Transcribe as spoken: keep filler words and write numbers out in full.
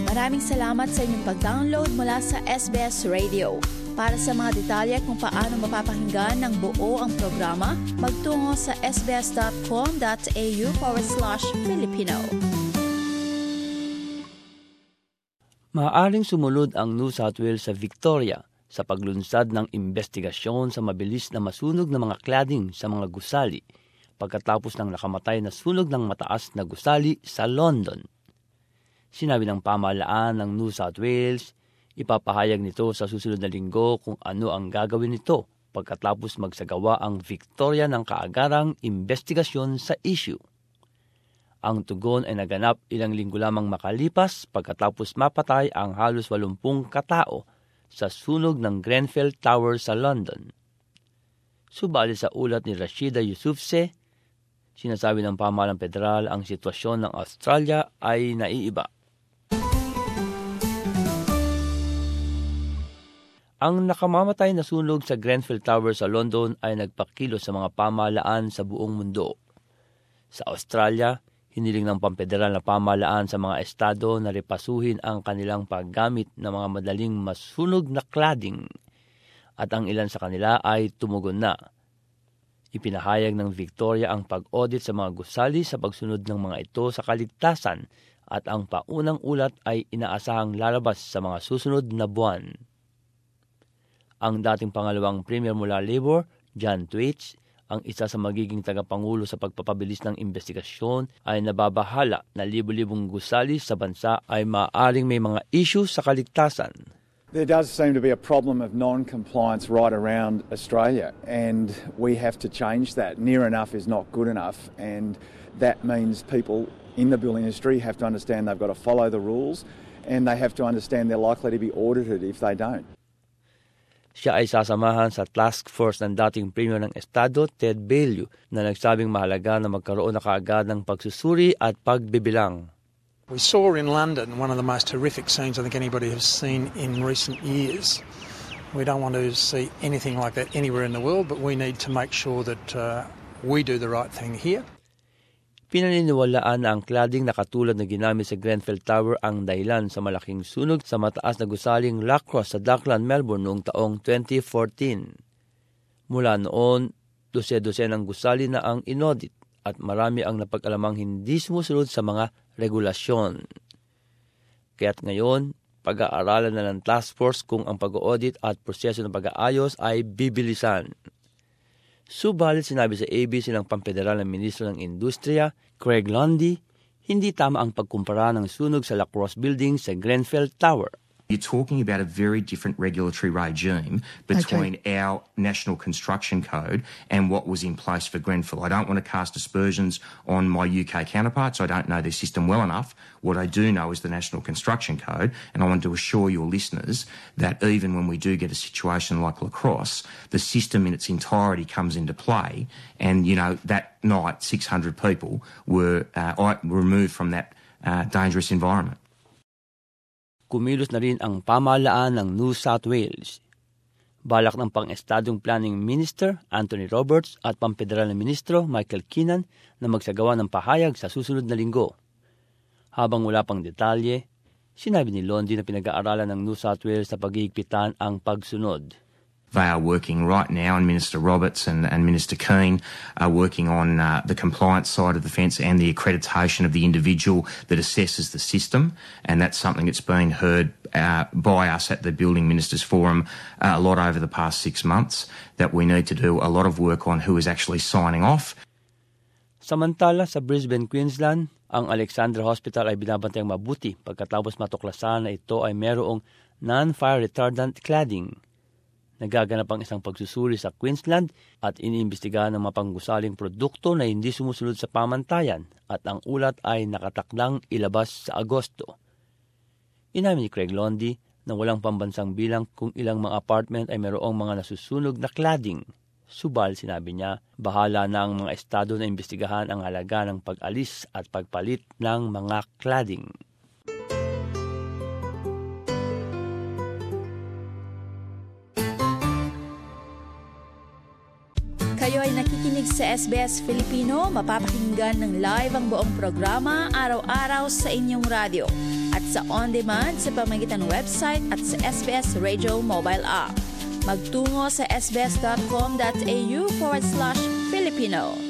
Maraming salamat sa inyong pag-download mula sa S B S Radio. Para sa mga detalye kung paano mapapakinggan ng buo ang programa, magtungo sa sbs.com.au forward slash Filipino. Maaaring sumunod ang New South Wales sa Victoria sa paglunsad ng investigasyon sa mabilis na masunog na mga cladding sa mga gusali pagkatapos ng nakamatay na sunog ng mataas na gusali sa London. Sinabi ng pamahalaan ng New South Wales, ipapahayag nito sa susunod na linggo kung ano ang gagawin nito pagkatapos magsagawa ang Victoria ng kaagarang investigasyon sa issue. Ang tugon ay naganap ilang linggo lamang makalipas pagkatapos mapatay ang halos walumpung katao sa sunog ng Grenfell Tower sa London. Subalit sa ulat ni Rashida Yousufzai, sinasabi ng pamahalang federal ang sitwasyon ng Australia ay naiiba. Ang nakamamatay na sunog sa Grenfell Tower sa London ay nagpakilos sa mga pamahalaan sa buong mundo. Sa Australia, hiniling ng pamfederal na pamahalaan sa mga estado na repasuhin ang kanilang paggamit ng mga madaling masunog na cladding at ang ilan sa kanila ay tumugon na. Ipinahayag ng Victoria ang pag-audit sa mga gusali sa pagsunod ng mga ito sa kaligtasan at ang paunang ulat ay inaasahang lalabas sa mga susunod na buwan. Ang dating pangalawang premier mula Labour, John Thwaites, ang isa sa magiging tagapangulo sa pagpapabilis ng investigasyon ay nababahala na libo-libong gusali sa bansa ay maaaring may mga issue sa kaligtasan. There does seem to be a problem of non-compliance right around Australia, and we have to change that. Near enough is not good enough, and that means people in the building industry have to understand they've got to follow the rules, and they have to understand they're likely to be audited if they don't. Siya ay sasamahan sa task force ng dating Premier ng Estado, Ted Baillieu, na nagsabing mahalaga na magkaroon na kaagad ng pagsusuri at pagbibilang. We saw in London one of the most horrific scenes I think anybody has seen in recent years. We don't want to see anything like that anywhere in the world, but we need to make sure that uh, we do the right thing here. Pinaniniwalaan na ang cladding na katulad na ginamit sa Grenfell Tower ang dahilan sa malaking sunog sa mataas na gusaling Lacrosse sa Dockland, Melbourne noong taong twenty fourteen. Mula noon, dose-dose ng gusali na ang inaudit at marami ang napag-alamang hindi sumusunod sa mga regulasyon. Kaya't ngayon, pag-aaralan na ng task force kung ang pag-audit at proseso ng pag-aayos ay bibilisan. Subalit sinabi sa A B C ng pamfederal na ministro ng Industriya, Craig Lundy, hindi tama ang pagkumpara ng sunog sa Lacrosse Building sa Grenfell Tower. You're talking about a very different regulatory regime between okay. our National Construction Code and what was in place for Grenfell. I don't want to cast aspersions on my U K counterparts. I don't know their system well enough. What I do know is the National Construction Code, and I want to assure your listeners that even when we do get a situation like Lacrosse, the system in its entirety comes into play. And, you know, that night, six hundred people were uh, removed from that uh, dangerous environment. Kumilos na rin ang pamahalaan ng New South Wales. Balak ng pang-estadong planning minister Anthony Roberts at pang-federal na ministro Michael Keenan na magsagawa ng pahayag sa susunod na linggo. Habang wala pang detalye, sinabi ni Lundy na pinag-aaralan ng New South Wales na paghihigpitan ang pagsunod. They are working right now, and Minister Roberts and, and Minister Keane are working on uh, the compliance side of the fence and the accreditation of the individual that assesses the system, and that's something that's been heard uh, by us at the Building Ministers Forum uh, a lot over the past six months, that we need to do a lot of work on who is actually signing off. Samantala, sa Brisbane, Queensland, ang Alexandra Hospital ay binabantayang mabuti pagkatapos matuklasan na ito ay mayroong non-fire retardant cladding. Nagaganap ang isang pagsusuri sa Queensland at iniimbestigahan ng mapanggusaling produkto na hindi sumusunod sa pamantayan at ang ulat ay nakatakdang ilabas sa Agosto. Inamin ni Craig Lundy na walang pambansang bilang kung ilang mga apartment ay mayroong mga nasusunog na cladding. Subal, sinabi niya, bahala na ang mga estado na imbestigahan ang halaga ng pag-alis at pagpalit ng mga cladding. Kayo ay pakikinig sa S B S Filipino, mapapakinggan ng live ang buong programa araw-araw sa inyong radyo at sa on-demand sa pamamagitan ng website at sa S B S Radio mobile app. Magtungo sa sbs.com.au forward slash Filipino.